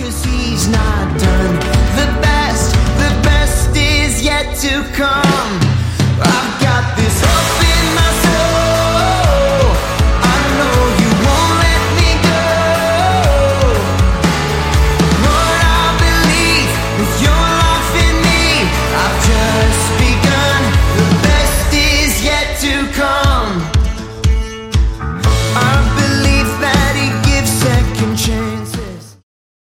'cause he's not done. The best is yet to come.